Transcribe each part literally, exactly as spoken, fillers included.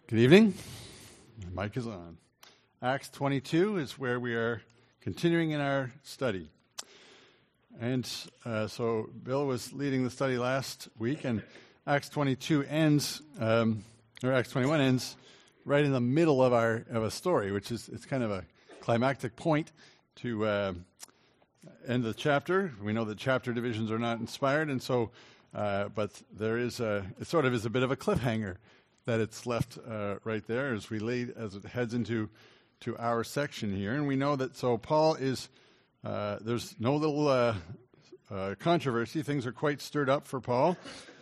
Good evening. The mic is on. Acts twenty-two is where we are continuing in our study. And uh, so Bill was leading the study last week, and Acts twenty-two ends, um, or Acts twenty-one ends right in the middle of our of a story, which is it's kind of a climactic point to uh, end the chapter. We know that chapter divisions are not inspired, and so, uh, but there is a, it sort of is a bit of a cliffhanger that it's left uh, right there as we lead, as it heads into to our section here. And we know that, so Paul is, uh, there's no little uh, uh, controversy. Things are quite stirred up for Paul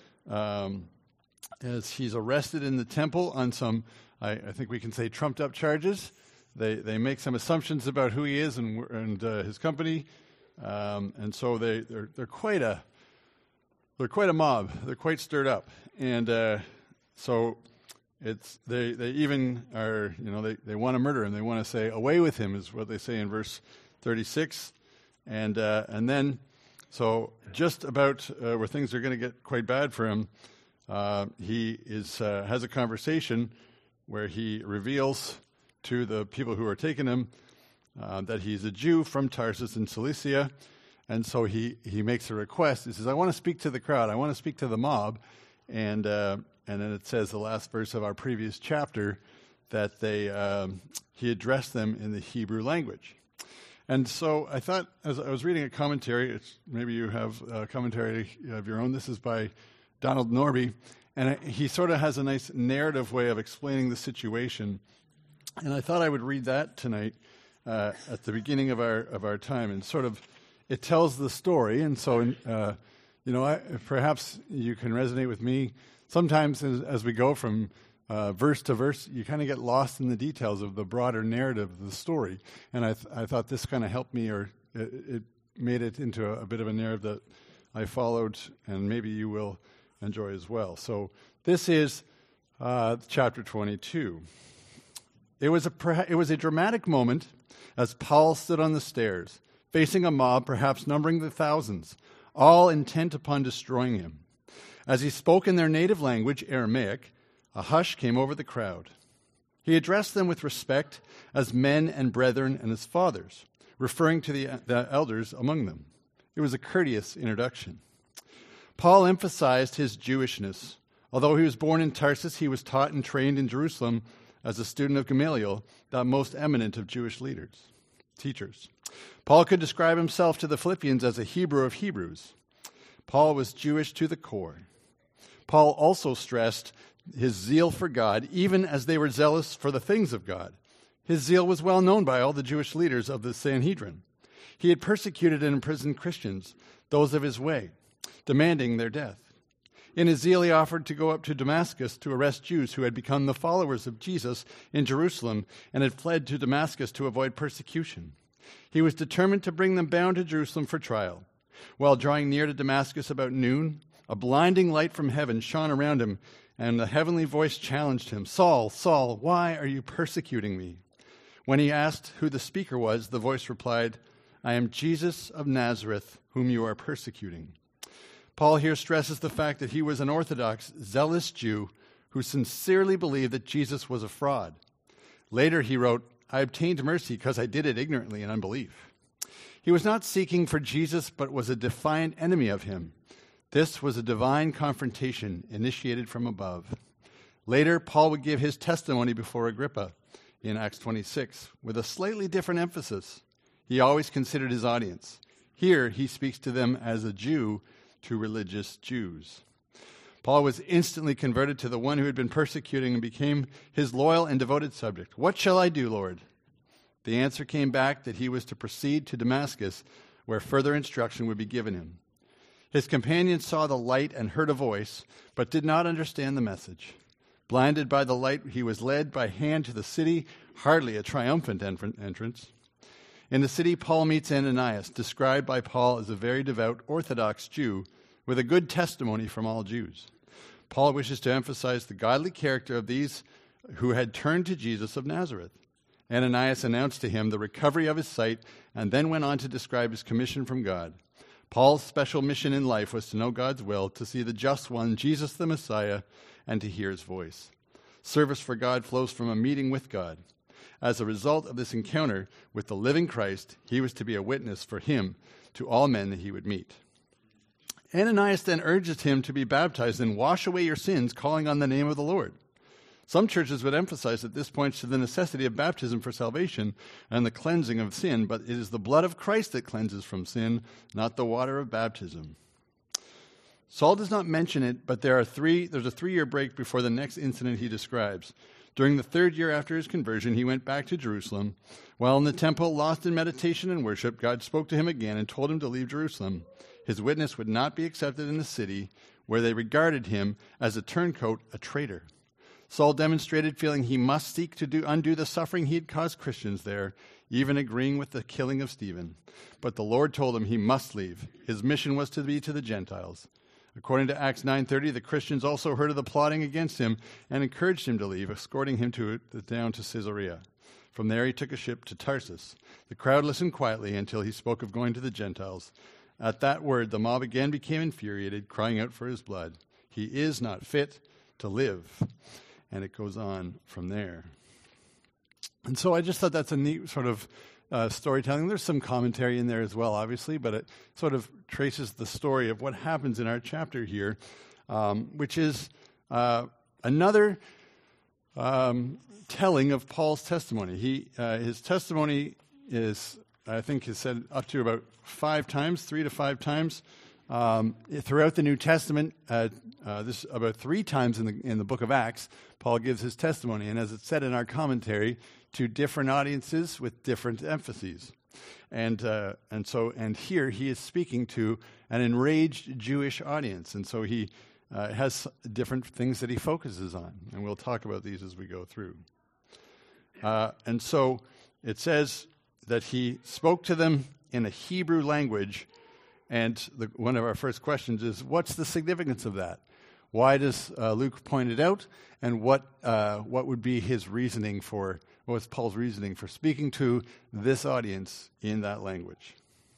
um, as he's arrested in the temple on some, I, I think we can say, trumped-up charges. They they make some assumptions about who he is and and uh, his company, um, and so they they're they're quite a they're quite a mob. They're quite stirred up, and uh, so. It's they, they even are, you know, they, they want to murder him. They want to say, away with him, is what they say in verse thirty-six. And uh, and then, so just about uh, where things are going to get quite bad for him, uh, he is uh, has a conversation where he reveals to the people who are taking him uh, that he's a Jew from Tarsus in Cilicia. And so he, he makes a request. He says, I want to speak to the crowd. I want to speak to the mob. And uh, and then it says, the last verse of our previous chapter, that they um, he addressed them in the Hebrew language. And so I thought, as I was reading a commentary, it's, maybe you have a commentary of your own. This is by Donald Norby, and he sort of has a nice narrative way of explaining the situation. And I thought I would read that tonight uh, at the beginning of our of our time, and sort of it tells the story. And so, uh, you know, I, perhaps you can resonate with me. Sometimes as, as we go from uh, verse to verse, you kind of get lost in the details of the broader narrative of the story. And I, th- I thought this kind of helped me, or it, it made it into a, a bit of a narrative that I followed, and maybe you will enjoy as well. So this is uh, chapter twenty-two. It was a it was a dramatic moment as Paul stood on the stairs, facing a mob perhaps numbering the thousands, all intent upon destroying him. As he spoke in their native language, Aramaic, a hush came over the crowd. He addressed them with respect as men and brethren and as fathers, referring to the, the elders among them. It was a courteous introduction. Paul emphasized his Jewishness. Although he was born in Tarsus, he was taught and trained in Jerusalem as a student of Gamaliel, that most eminent of Jewish leaders, teachers. Paul could describe himself to the Philippians as a Hebrew of Hebrews. Paul was Jewish to the core. Paul also stressed his zeal for God, even as they were zealous for the things of God. His zeal was well known by all the Jewish leaders of the Sanhedrin. He had persecuted and imprisoned Christians, those of his way, demanding their death. In his zeal, he offered to go up to Damascus to arrest Jews who had become the followers of Jesus in Jerusalem and had fled to Damascus to avoid persecution. He was determined to bring them bound to Jerusalem for trial. While drawing near to Damascus about noon, a blinding light from heaven shone around him, and a heavenly voice challenged him, Saul, Saul, why are you persecuting me? When he asked who the speaker was, the voice replied, I am Jesus of Nazareth, whom you are persecuting. Paul here stresses the fact that he was an Orthodox, zealous Jew who sincerely believed that Jesus was a fraud. Later he wrote, I obtained mercy because I did it ignorantly in unbelief. He was not seeking for Jesus, but was a defiant enemy of him. This was a divine confrontation initiated from above. Later, Paul would give his testimony before Agrippa in Acts twenty-six with a slightly different emphasis. He always considered his audience. Here, he speaks to them as a Jew to religious Jews. Paul was instantly converted to the one who had been persecuting and became his loyal and devoted subject. What shall I do, Lord? The answer came back that he was to proceed to Damascus, where further instruction would be given him. His companions saw the light and heard a voice, but did not understand the message. Blinded by the light, he was led by hand to the city, hardly a triumphant entrance. In the city, Paul meets Ananias, described by Paul as a very devout Orthodox Jew with a good testimony from all Jews. Paul wishes to emphasize the godly character of these who had turned to Jesus of Nazareth. Ananias announced to him the recovery of his sight and then went on to describe his commission from God. Paul's special mission in life was to know God's will, to see the just one, Jesus the Messiah, and to hear his voice. Service for God flows from a meeting with God. As a result of this encounter with the living Christ, he was to be a witness for him to all men that he would meet. Ananias then urges him to be baptized and wash away your sins, calling on the name of the Lord. Some churches would emphasize that this points to the necessity of baptism for salvation and the cleansing of sin, but it is the blood of Christ that cleanses from sin, not the water of baptism. Saul does not mention it, but there are three, there's a three-year break before the next incident he describes. During the third year after his conversion, he went back to Jerusalem. While in the temple, lost in meditation and worship, God spoke to him again and told him to leave Jerusalem. His witness would not be accepted in the city, where they regarded him as a turncoat, a traitor. Saul demonstrated feeling he must seek to do, undo the suffering he had caused Christians there, even agreeing with the killing of Stephen. But the Lord told him he must leave. His mission was to be to the Gentiles. According to Acts nine thirty, the Christians also heard of the plotting against him and encouraged him to leave, escorting him to down to Caesarea. From there he took a ship to Tarsus. The crowd listened quietly until he spoke of going to the Gentiles. At that word, the mob again became infuriated, crying out for his blood. He is not fit to live. And it goes on from there. And so I just thought that's a neat sort of uh, storytelling. There's some commentary in there as well, obviously, but it sort of traces the story of what happens in our chapter here, um, which is uh, another um, telling of Paul's testimony. He uh, his testimony is, I think, is said up to about five times, three to five times. Um, throughout the New Testament, uh, uh, this about three times in the in the book of Acts, Paul gives his testimony, and as it's said in our commentary, to different audiences with different emphases, and uh, and so and here he is speaking to an enraged Jewish audience, and so he uh, has different things that he focuses on, and we'll talk about these as we go through. Uh, and so it says that he spoke to them in a Hebrew language. And the, one of our first questions is, what's the significance of that? Why does uh, Luke point it out? And what uh, what would be his reasoning for, what was Paul's reasoning for speaking to this audience in that language?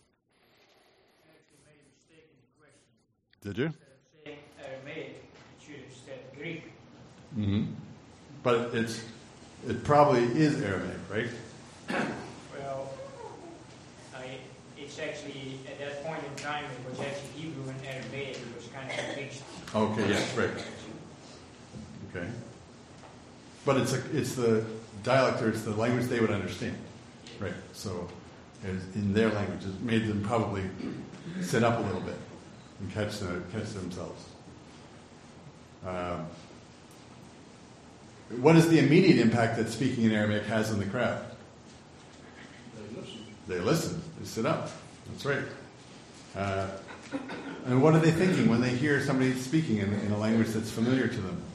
I actually made a mistake in the question. Did you? Instead of saying Aramaic, it should have said Greek. Mm-hmm. But it's it probably is Aramaic, right? Well, I, it's actually, at that point in time, it was actually Hebrew and Aramaic. It was kind of mixed. Okay, yes, right. Okay. But it's a, it's the dialect, or it's the language they would understand. Right. So it's in their language, it made them probably sit up a little bit and catch, the, catch themselves. Um, what is the immediate impact that speaking in Aramaic has on the crowd? They listen. They listen. They sit up. That's right. Uh, and what are they thinking when they hear somebody speaking in, in a language that's familiar to them?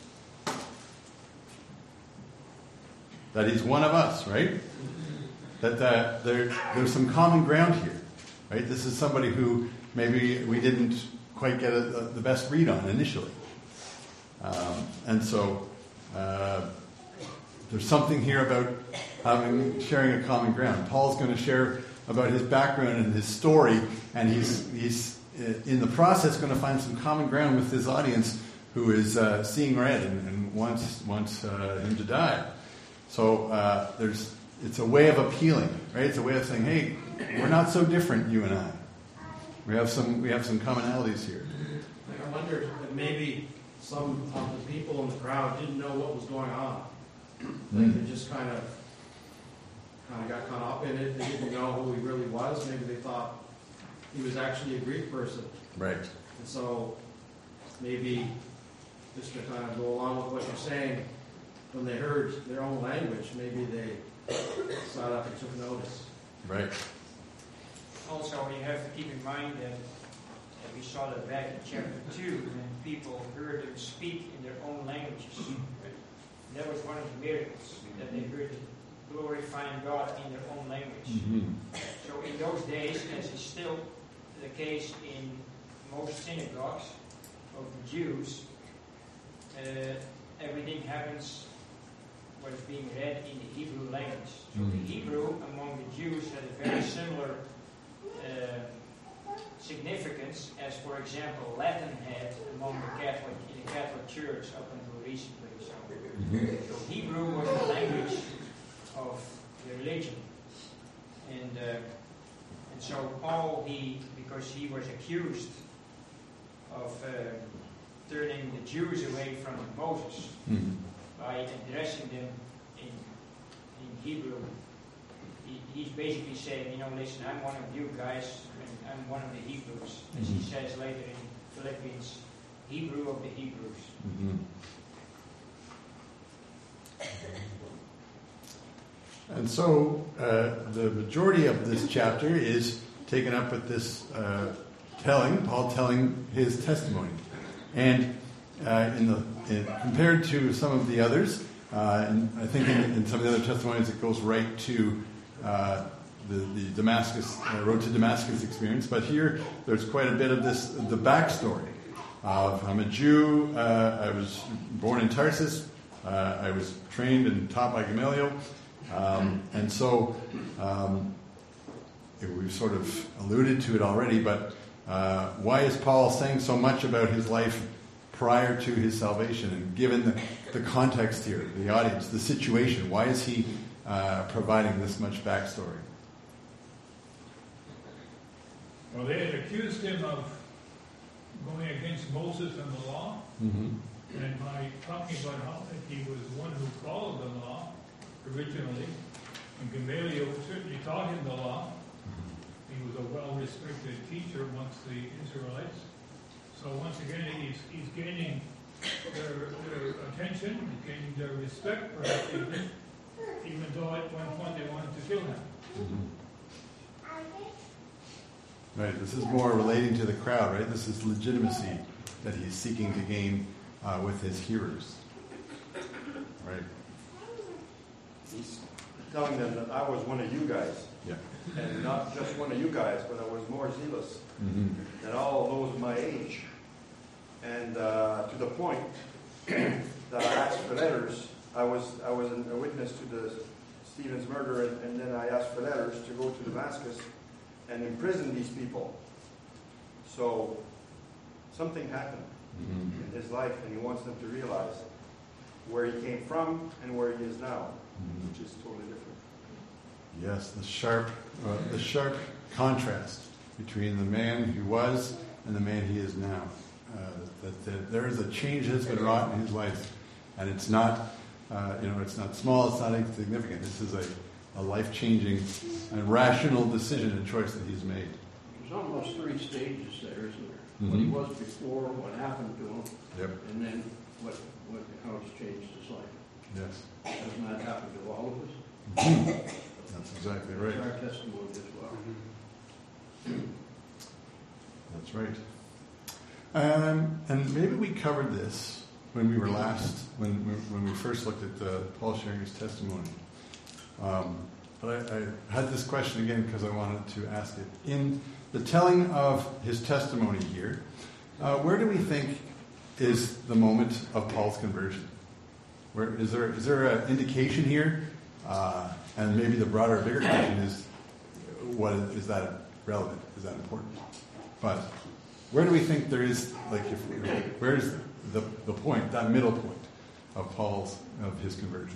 That he's one of us, right? That uh, there, there's some common ground here, right? This is somebody who maybe we didn't quite get a, a, the best read on initially. Um, and so uh, there's something here about having sharing a common ground. Paul's going to share about his background and his story, and he's he's in the process going to find some common ground with his audience who is uh, seeing red and, and wants wants uh, him to die. So uh, there's it's a way of appealing, right? It's a way of saying, hey, we're not so different, you and I. We have some we have some commonalities here. I wonder if maybe some of the people in the crowd didn't know what was going on. Like Mm. they just kind of kind of got caught up in it. They didn't know who he really was. Maybe they thought he was actually a Greek person. Right. And so maybe just to kind of go along with what you're saying, when they heard their own language, maybe they sat up and took notice. Right. Also, you have to keep in mind that, that we saw that back in chapter two, when people heard them speak in their own languages. That was one of the miracles, that they heard them glorifying God in their own language. Mm-hmm. So in those days, as is still the case in most synagogues of the Jews, uh, everything happens what is being read in the Hebrew language. So Mm. the Hebrew among the Jews had a very similar uh, significance as, for example, Latin had among the Catholic in the Catholic Church up until recently. So Mm-hmm. So Hebrew was the language of the religion. And, uh, and so Paul, he, because he was accused of uh, turning the Jews away from Moses Mm-hmm. by addressing them in, in Hebrew, he, he's basically saying, you know, listen, I'm one of you guys, and I'm one of the Hebrews. As he Mhm. says later in Philippians, Hebrew of the Hebrews. Mm-hmm. And so uh, the majority of this chapter is taken up with this uh, telling, Paul telling his testimony. And uh, in the in, compared to some of the others, uh, and I think in, in some of the other testimonies it goes right to uh, the, the Damascus, uh, road to Damascus experience. But here there's quite a bit of this, the backstory of I'm a Jew, uh, I was born in Tarsus, uh, I was trained and taught by Gamaliel. Um, and so um, we've sort of alluded to it already, but uh, why is Paul saying so much about his life prior to his salvation? And given the, the context here, the audience, the situation, why is he uh, providing this much backstory? Well, they had accused him of going against Moses and the law, Mm-hmm. and by talking about how he was one who followed the law originally, and Gamaliel certainly taught him the law. He was a well-respected teacher amongst the Israelites. So once again, he's, he's gaining their, their attention, he's gaining their respect, perhaps even, even though at one point they wanted to kill him. Mm-hmm. Right, this is more relating to the crowd, right? This is legitimacy that he's seeking to gain uh, with his hearers. Right. He's telling them that I was one of you guys. Yeah. And not just one of you guys, but I was more zealous Mm-hmm. than all of those my age. And uh, to the point that I asked for letters. I was I was a witness to the Stephen's murder, and, and then I asked for letters to go to Damascus and imprison these people. So something happened Mm-hmm. in his life, and he wants them to realize where he came from and where he is now, Mm-hmm. which is totally different. Yes, the sharp, uh, the sharp contrast between the man who was and the man he is now. Uh, that, that there is a change that's been wrought in his life, and it's not, uh, you know, it's not small, it's not insignificant. This is a, a life-changing and rational decision and choice that he's made. There's almost three stages there, isn't there? Mhm. What he was before, what happened to him, Yep. and then what, what how it's changed his life. Yes. Doesn't that happen to all of us? That's exactly right. It's our testimony as well. That's right. Um, and maybe we covered this when we were last, when when we first looked at uh, Paul sharing his testimony. Um, but I, I had this question again because I wanted to ask it. In the telling of his testimony here, uh, where do we think is the moment of Paul's conversion? Where is there is there an indication here? Uh, and maybe the broader, bigger question is, what is, is that relevant? Is that important? But where do we think there is, like, if where's the the point, that middle point of Paul's of his conversion?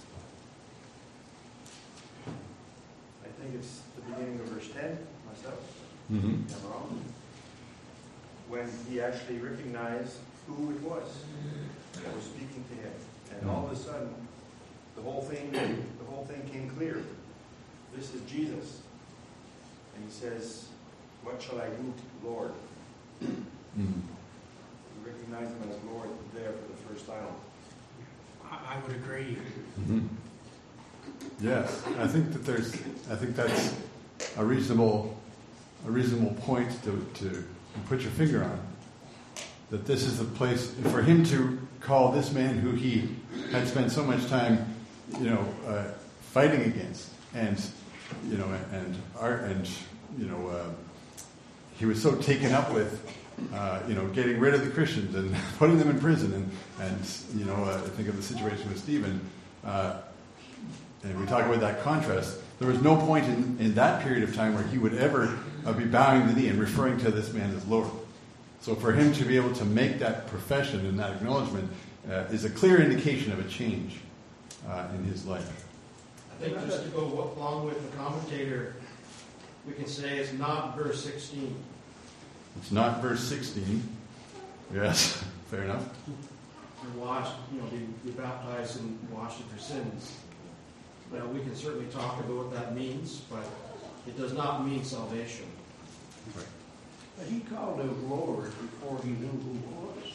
I think it's the beginning of verse ten, myself. Mm-hmm. I'm wrong. When he actually recognized who it was that was speaking to him. And all of a sudden, the whole thing, the whole thing came clear. This is Jesus. And he says, what shall I do, Lord? Mm-hmm. He recognized him as Lord there for the first time. I, I would agree. Mm-hmm. Yes, I think that there's. I think that's a reasonable, a reasonable point to to put your finger on. That this is the place for him to call this man who he had spent so much time, you know, uh, fighting against, and you know, and art, and you know, uh, he was so taken up with, uh, you know, getting rid of the Christians and putting them in prison, and and you know, uh, think of the situation with Stephen. Uh, And we talk about that contrast. There was no point in, in that period of time where he would ever uh, be bowing the knee and referring to this man as Lord. So for him to be able to make that profession and that acknowledgement uh, is a clear indication of a change uh, in his life. I think just to go along with the commentator, we can say it's not verse sixteen. It's not verse sixteen. Yes, fair enough. You're washed, you know, be, be baptized and washed of your sins. Well, we can certainly talk about what that means, but it does not mean salvation. But he called him Lord before he knew who he was.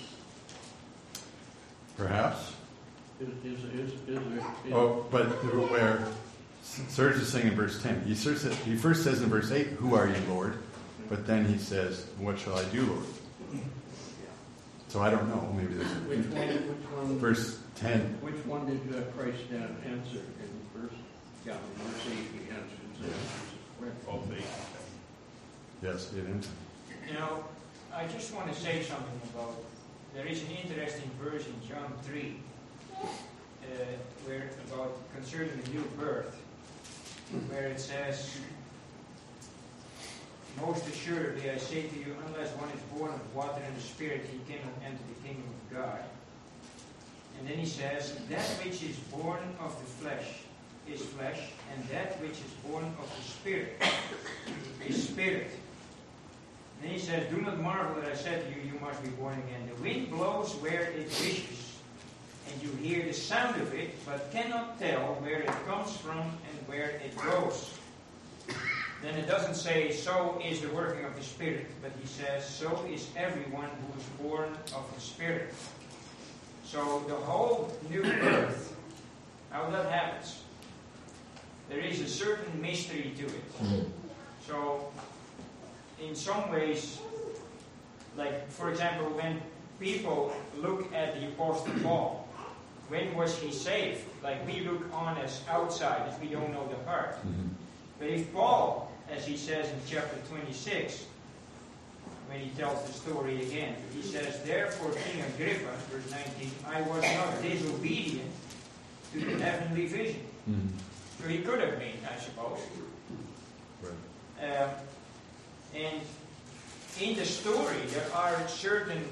Perhaps. Is, is, is, is there... Is, Oh, but where Serge is saying in verse ten, he first, says, he first says in verse eight, "Who are you, Lord?" But then he says, "What shall I do, Lord?" So I don't know. Maybe there's which one, which one, verse ten. which one did uh, Christ uh, answer in verse, yeah, in verse eight he answered, Oh, they- Yes, it is. You know, I just want to say something about, there is an interesting verse in John three, uh, where about concerning the new birth, where it says, "Most assuredly I say to you, unless one is born of water and the Spirit, he cannot enter the kingdom of God." And then he says, "That which is born of the flesh is flesh, and that which is born of the Spirit is spirit." Then he says, "Do not marvel that I said to you, you must be born again. The wind blows where it wishes, and you hear the sound of it, but cannot tell where it comes from and where it goes." Then it doesn't say, "So is the working of the Spirit," but he says, "So is everyone who is born of the Spirit." So the whole new birth, how that happens, there is a certain mystery to it. So, in some ways, like, for example, when people look at the Apostle Paul, when was he saved? Like, we look on as outsiders, we don't know the heart. Mm-hmm. But if Paul, as he says in chapter twenty-six, when he tells the story again, he says, "Therefore, King Agrippa," verse nineteen, "I was not disobedient to the heavenly vision." Mm-hmm. So he could have been, I suppose. Right. Uh, and in the story, there are certain,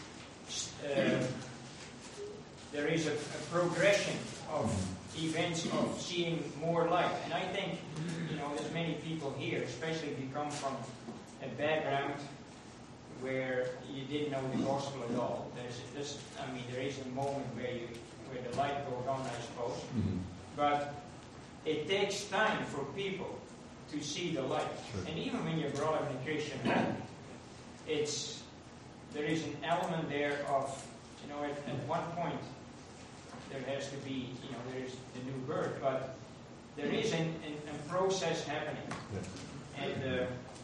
uh, there is a, a progression of events of seeing more light. And I think, you know, there's many people here, especially if you come from a background where you didn't know the gospel at all. There's just, I mean, there is a moment where you, where the light goes on, I suppose. Mm-hmm. But it takes time for people to see the light. Sure. And even when you're brought up in a Christian home, it's, there is an element there of, you know, at, at one point, there has to be, you know, there is the new birth, but there is an, an, a process happening. Yeah. And uh,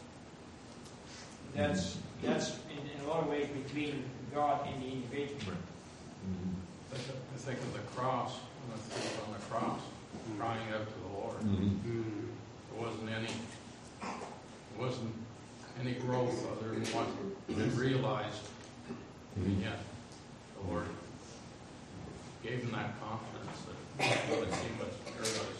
that's, that's in, in a lot of ways between God and the individual. Right. Mm-hmm. I th- I think of the cross, when the thief on the cross, crying out to the Lord. Mm-hmm. There wasn't any, there wasn't any growth other than what he realized. And yet, the Lord gave him that confidence that he would see what's paradise.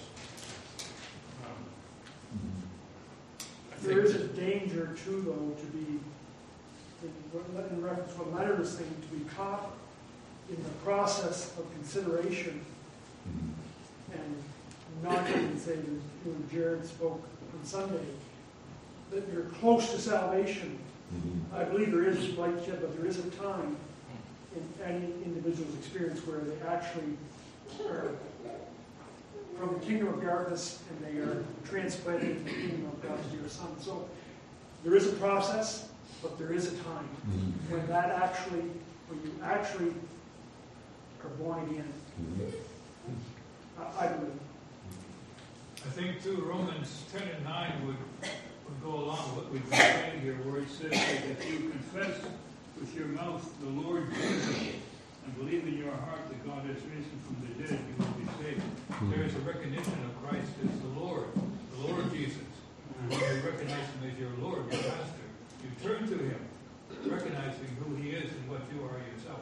Um, I There think is a danger too, though, to be, in, in reference to what Leonard was saying, to be caught in the process of consideration Mm-hmm. and not even say, you know, Jared spoke on Sunday, that you're close to salvation. Mm-hmm. I believe there is light yet, but there is a time in any individual's experience where they actually are from the kingdom of darkness and they are transplanted into the kingdom of God's dear Son. So there is a process, but there is a time Mm-hmm. when that actually, when you actually are born again. Mm-hmm. I, I believe. I think too, Romans ten and nine would, would go along with what we've been saying here, where he says that if you confess with your mouth the Lord Jesus and believe in your heart that God has risen from the dead, you will be saved. There is a recognition of Christ as the Lord, the Lord Jesus. When you recognize him as your Lord, your Master, you turn to him, recognizing who he is and what you are yourself.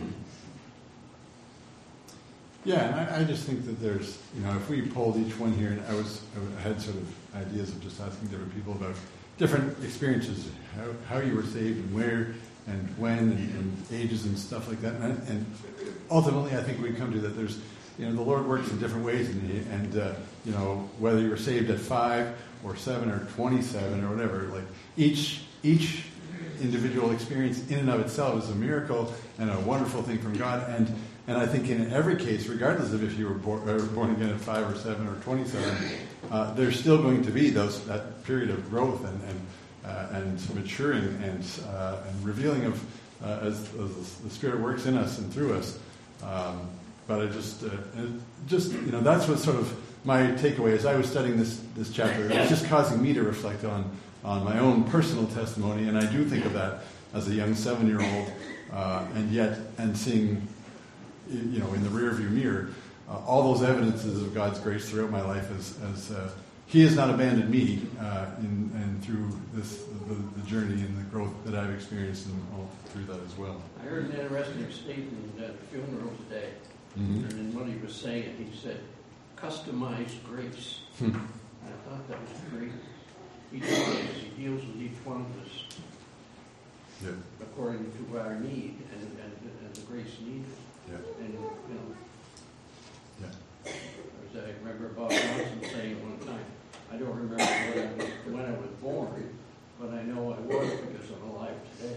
Yeah, and I, I just think that there's, you know, if we polled each one here, and I was, I had sort of ideas of just asking different people about different experiences, how, how you were saved and where and when and, and ages and stuff like that. And, and ultimately, I think we come to that there's, you know, the Lord works in different ways, and, and uh, you know, whether you were saved at five or seven or twenty-seven or whatever, like each each individual experience in and of itself is a miracle and a wonderful thing from God. And and I think in every case, regardless of if you were born, uh, born again at five or seven or twenty-seven, uh, there's still going to be those that period of growth and and, uh, and maturing and uh, and revealing of uh, as, as the Spirit works in us and through us. Um, but I just uh, just you know that's what sort of my takeaway as I was studying this this chapter. It was just causing me to reflect on on my own personal testimony, and I do think of that as a young seven-year-old, uh, and yet and seeing, you know, in the rearview mirror, uh, all those evidences of God's grace throughout my life as, as uh, He has not abandoned me uh, in, and through this the, the journey and the growth that I've experienced and all through that as well. I heard an interesting statement at a funeral today, Mm-hmm. and in what he was saying, he said, "Customized grace." Hmm. I thought that was great. He does. He deals with each one of us Yeah. according to our need and, and, and the grace needed. Yeah. And, you know, Yeah. as I remember Bob Johnson saying one time, I don't remember when I was, when I was born, but I know I was because I'm alive today.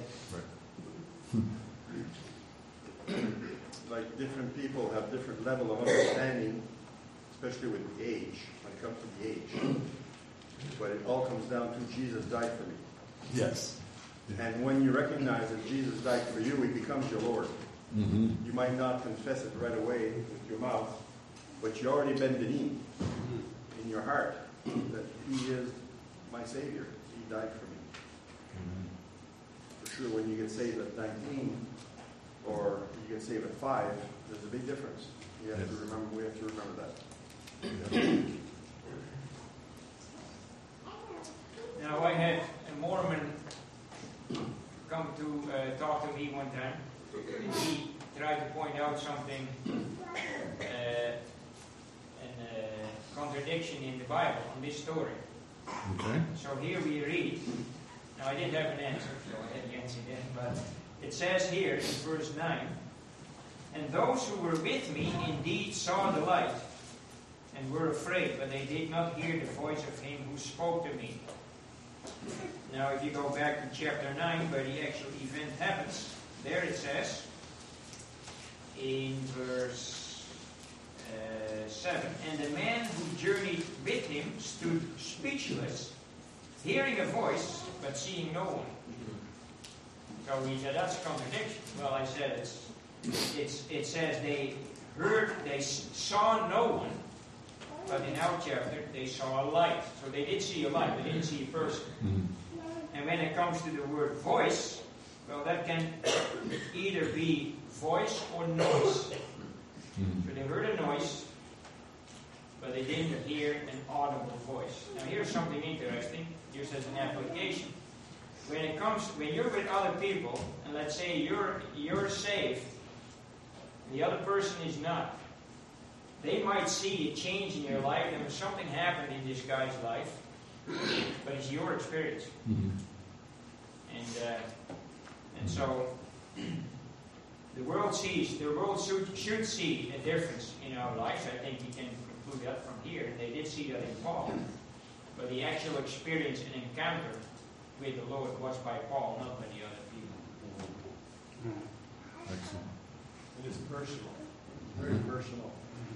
Right. Like different people have different level of understanding, especially with age, when it comes to the age. But it all comes down to Jesus died for me. Yes. Yeah. And when you recognize that Jesus died for you, He becomes your Lord. Mm-hmm. You might not confess it right away with your mouth, but you already bend the knee in your heart that He is my Savior. He died for me. Mm-hmm. For sure, when you get saved at nineteen or you get saved at five, there's a big difference. You have Yes. to remember. We have to remember that. Now, I had a Mormon come to uh, talk to me one time, and he tried to point out something, uh, an uh, contradiction in the Bible on this story. Okay. So here we read. Now, I didn't have an answer, so I had the answer then, but it says here in verse nine, "And those who were with me indeed saw the light, and were afraid, but they did not hear the voice of him who spoke to me." Now, if you go back to chapter nine, where the actual event happens, there it says, in verse uh, seven, "And the man who journeyed with him stood speechless, hearing a voice, but seeing no one." So he said, that's a contradiction. Well, I said, it's, it's, it says they heard, they saw no one, but in our chapter, they saw a light. So they did see a light, they didn't see a person. Mm-hmm. And when it comes to the word voice, well, that can either be voice or noise. Mm-hmm. So they heard a noise, but they didn't hear an audible voice. Now here's something interesting, just as an application. When it comes, when you're with other people, and let's say you're you're saved, the other person is not, they might see a change in your life, and something happened in this guy's life, but it's your experience. Mm-hmm. And uh, and so the world sees, the world should, should see a difference in our lives. I think we can conclude that from here. They did see that in Paul, but the actual experience and encounter with the Lord was by Paul, not by the other people. Excellent. It is personal, very personal.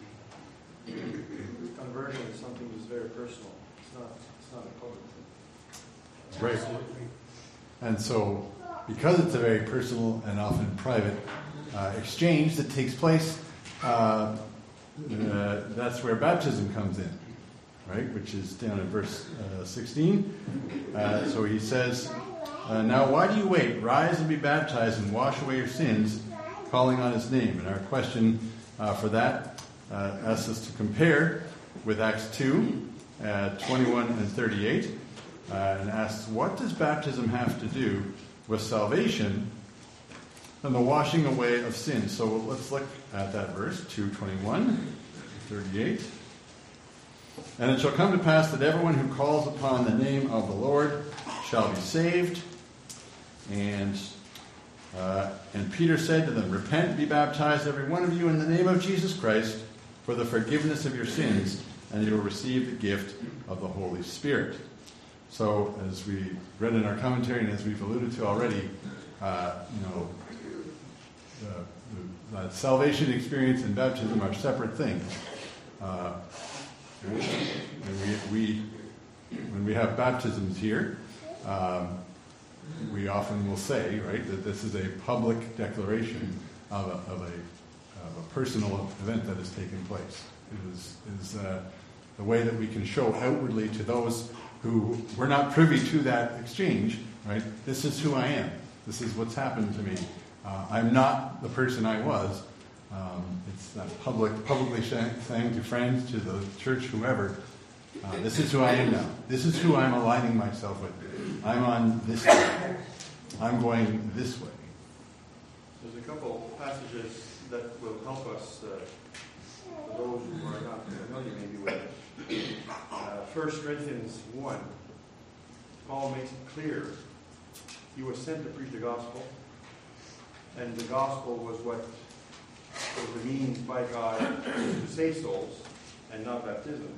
Conversion is something that's very personal. It's not. It's not a public thing. Right. And so, because it's a very personal and often private uh, exchange that takes place, uh, uh, that's where baptism comes in, right? Which is down in verse uh, sixteen. Uh, so he says, uh, "Now why do you wait? Rise and be baptized and wash away your sins, calling on His name." And our question uh, for that uh, asks us to compare with Acts two, uh, twenty-one and thirty-eight. Uh, and asks, what does baptism have to do with salvation and the washing away of sins? So let's look at that verse, two twenty-one, thirty-eight. "And it shall come to pass that everyone who calls upon the name of the Lord shall be saved." And Uh, and Peter said to them, "Repent, be baptized, every one of you, in the name of Jesus Christ, for the forgiveness of your sins, and you will receive the gift of the Holy Spirit." So, as we read in our commentary, and as we've alluded to already, uh, you know, the, the, the salvation experience and baptism are separate things. Uh, and we, we, when we have baptisms here, um, we often will say, right, that this is a public declaration of a, of a, of a personal event that has taken place. It is, is uh, the way that we can show outwardly to those who were not privy to that exchange, right? This is who I am. This is what's happened to me. Uh, I'm not the person I was. Um, it's that public, publicly saying to friends, to the church, whoever, uh, this is who I am now. This is who I'm aligning myself with. I'm on this way. I'm going this way. There's a couple passages that will help us, uh, for those who are not familiar maybe with it. Uh, First Corinthians one, Paul makes it clear he was sent to preach the gospel, and the gospel was what was the means by God to save souls, and not baptism.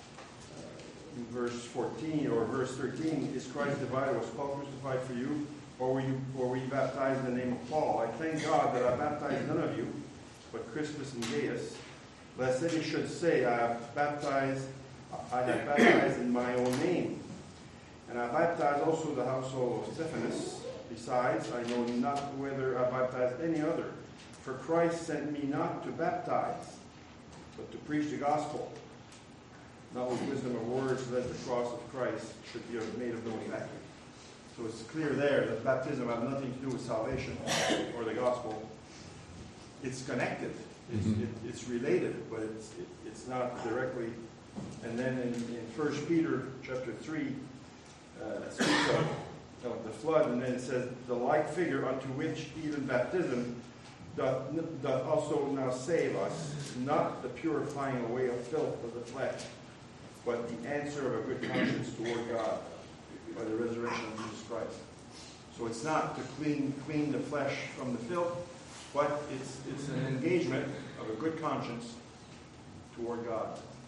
Uh, in verse fourteen or verse thirteen, is Christ divided? Was Paul crucified for you, or were you, or were you baptized in the name of Paul? I thank God that I baptized none of you, but Crispus and Gaius, lest any should say, I have baptized, I have baptized in my own name. And I baptized also the household of Stephanas. Besides, I know not whether I baptized any other. For Christ sent me not to baptize, but to preach the gospel, not with wisdom of words, lest the cross of Christ should be made of no effect. So it's clear there that baptism has nothing to do with salvation or the gospel. It's connected. It's, Mm-hmm. it, it's related, but it's it, it's not directly. And then in, in First Peter chapter three, uh, speaks of, of the flood, and then it says, "The like figure unto which even baptism doth, doth also now save us, not the purifying away of filth of the flesh, but the answer of a good conscience toward God by the resurrection of Jesus Christ." So it's not to clean clean the flesh from the filth, but it's it's an engagement of a good conscience toward God.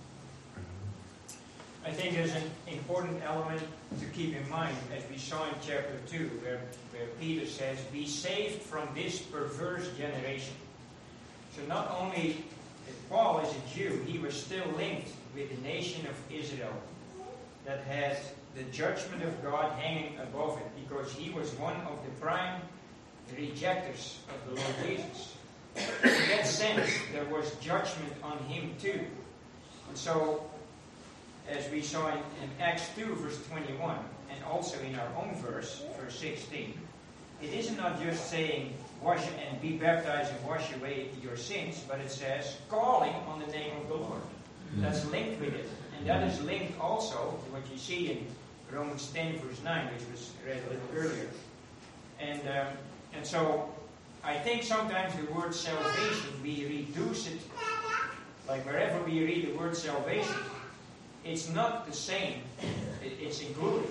I think there's an important element to keep in mind, as we saw in chapter two, where, where Peter says, "Be saved from this perverse generation." So not only Paul is a Jew, he was still linked with the nation of Israel that had the judgment of God hanging above it, because he was one of the prime rejectors of the Lord Jesus. In that sense, there was judgment on him too. And so, as we saw in, in Acts two, verse twenty-one, and also in our own verse, verse sixteen, it is not just saying, wash and be baptized and wash away your sins, but it says, calling on the name of the Lord. That's linked with it. And that is linked also to what you see in Romans ten, verse nine, which was read a little earlier. And um, and so, I think sometimes the word salvation, we reduce it, like wherever we read the word salvation, it's not the same. It, it's included.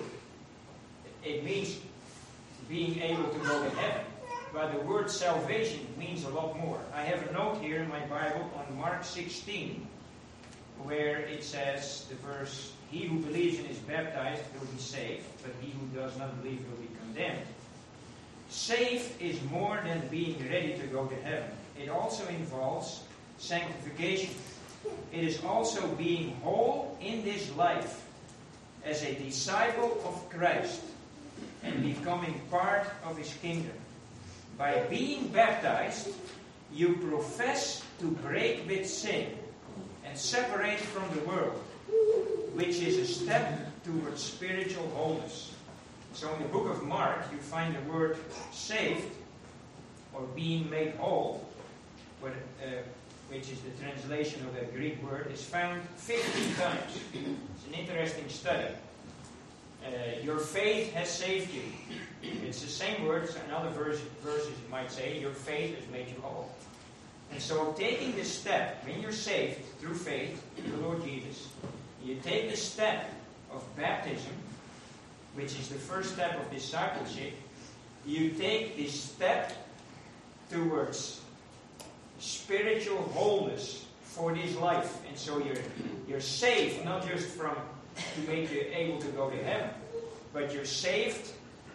It means being able to go to heaven. But the word salvation means a lot more. I have a note here in my Bible on Mark sixteen, where it says, the verse, "He who believes and is baptized will be saved, but he who does not believe will be condemned." Saved is more than being ready to go to heaven. It also involves sanctification. It is also being whole in this life as a disciple of Christ and becoming part of his kingdom. By being baptized, you profess to break with sin and separate from the world, which is a step towards spiritual wholeness. So in the book of Mark, you find the word saved, or being made whole, where, uh, which is the translation of the Greek word, is found fifteen times. It's an interesting study. Uh, your faith has saved you. It's the same words, another verse, verses might say, your faith has made you whole. And so taking this step, when you're saved through faith in the Lord Jesus, you take the step of baptism, which is the first step of discipleship. You take this step towards spiritual wholeness for this life. And so you're, you're saved, not just from to make you able to go to heaven, but you're saved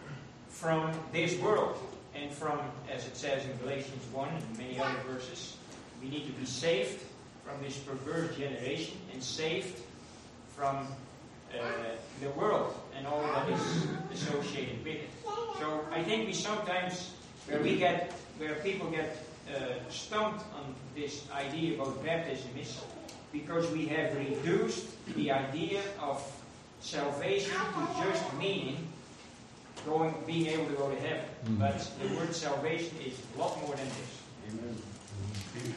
from this world. And from, as it says in Galatians one and many other verses, we need to be saved from this perverse generation and saved from uh, the world and all that is associated with it. So I think we sometimes, where we get, where people get uh, stumped on this idea about baptism is because we have reduced the idea of salvation to just meaning going, being able to go to heaven. Mm-hmm. But the word salvation is a lot more than this. Amen.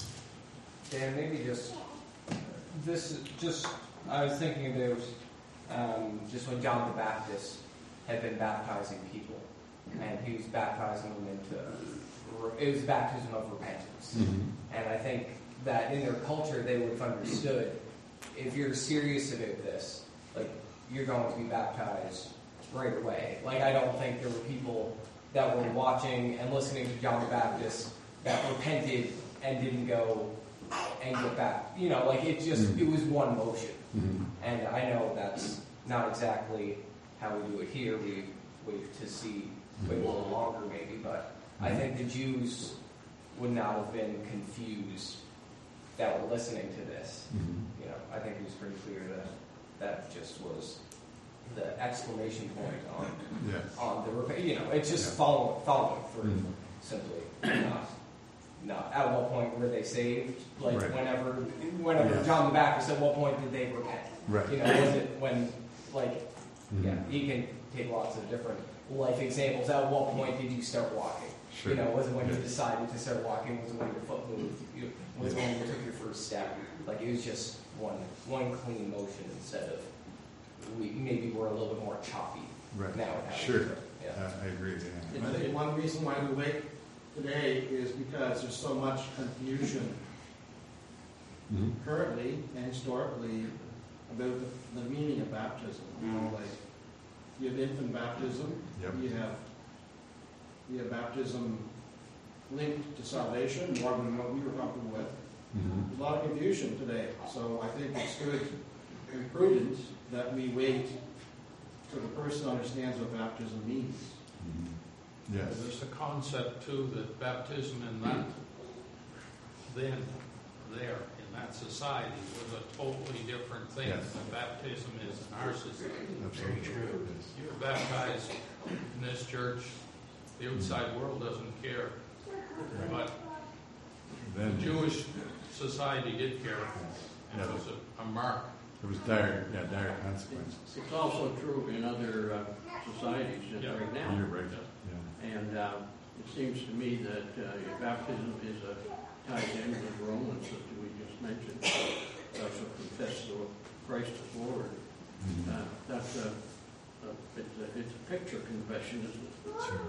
Dan, maybe just this is just I was thinking about um, just when John the Baptist had been baptizing people, and he was baptizing them into it was baptism of repentance, mm-hmm. and I think that in their culture they would have understood if you're serious about this, like you're going to be baptized right away. Like I don't think there were people that were watching and listening to John the Baptist that repented and didn't go and get back. You know, like it just, mm-hmm. it was one motion. Mm-hmm. And I know that's not exactly how we do it here. We wait to see, wait a little longer maybe, but mm-hmm. I think the Jews would not have been confused that were listening to this. Mm-hmm. You know, I think it was pretty clear that that just was the exclamation point on yeah. on the, you know, it's just yeah. following, following through mm-hmm. simply, not Not at what point were they saved? Like right. whenever, whenever yeah. John the Baptist, at what point did they repent? Right. You know, was it when, like, mm-hmm. yeah, you can take lots of different life examples. At what point did you start walking? Sure. You know, was it when yeah. you decided to start walking? Was it when your foot moved? You, was it when you took your first step? Like it was just one one clean motion instead of we maybe we're a little bit more choppy right. now. Sure. Yeah. Uh, I agree. Yeah. I think one reason why we wait today is because there's so much confusion mm-hmm. currently and historically about the, the meaning of baptism. You know, like you have infant baptism, yep. you have you have baptism linked to salvation more than what we were comfortable with. Mm-hmm. There's a lot of confusion today, so I think it's good and prudent that we wait till the person understands what baptism means. Mm-hmm. Yes. There's a concept too that baptism in that then there in that society was a totally different thing yes. than baptism is in our society. Very true. You're baptized in this church, the outside mm-hmm. world doesn't care. Right. But then, the Jewish society did care. And yeah. it was a, a mark. It was dire, yeah, dire consequences. It's also true in other uh, societies yeah. right now. You're right. Yeah. And uh, it seems to me that uh, your baptism is a tied in with Romans that we just mentioned. Thou shalt confess the Christ as Lord. Mm-hmm. Uh, that's a, a, it's a it's a picture confession, isn't it? Sure.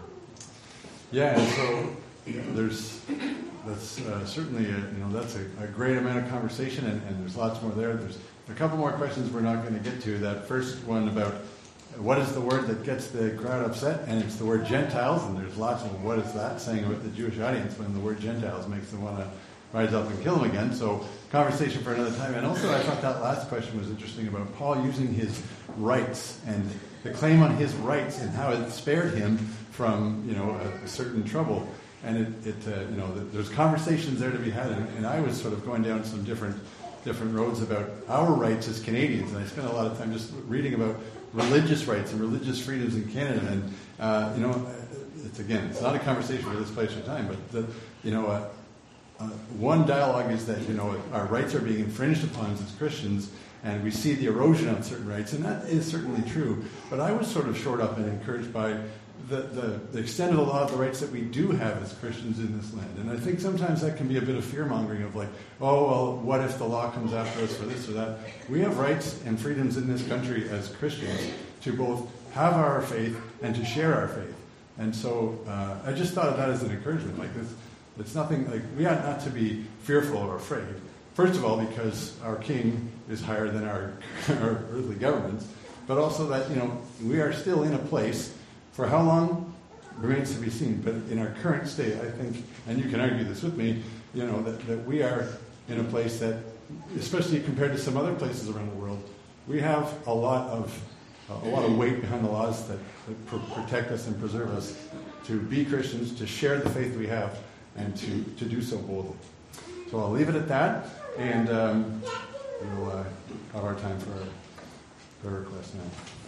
Yeah, and so there's that's uh, certainly a, you know that's a, a great amount of conversation, and, and there's lots more there. There's a couple more questions we're not going to get to. That first one about what is the word that gets the crowd upset, and it's the word Gentiles, and there's lots of what is that saying about the Jewish audience when the word Gentiles makes them want to rise up and kill them again. So conversation for another time. And also I thought that last question was interesting about Paul using his rights and the claim on his rights and how it spared him from you know a, a certain trouble. And it, it uh, you know, there's conversations there to be had, and, and I was sort of going down some different different roads about our rights as Canadians, and I spent a lot of time just reading about religious rights and religious freedoms in Canada. And uh, you know, it's again, it's not a conversation for this place or time, but the, you know, uh, uh, one dialogue is that you know our rights are being infringed upon as Christians, and we see the erosion of certain rights, and that is certainly true. But I was sort of shored up and encouraged by The, the, the extent of the law of the rights that we do have as Christians in this land. And I think sometimes that can be a bit of fear-mongering of like, oh, well, what if the law comes after us for this or that? We have rights and freedoms in this country as Christians to both have our faith and to share our faith. And so uh, I just thought of that as an encouragement. Like this, it's nothing, like we ought not to be fearful or afraid. First of all, because our king is higher than our, our earthly governments, but also that, you know, we are still in a place. For how long? remains to be seen. But in our current state, I think, and you can argue this with me, you know, that, that we are in a place that, especially compared to some other places around the world, we have a lot of a lot of weight behind the laws that, that pr- protect us and preserve us to be Christians, to share the faith we have, and to, to do so boldly. So I'll leave it at that, and um, we'll uh, have our time for our prayer request now.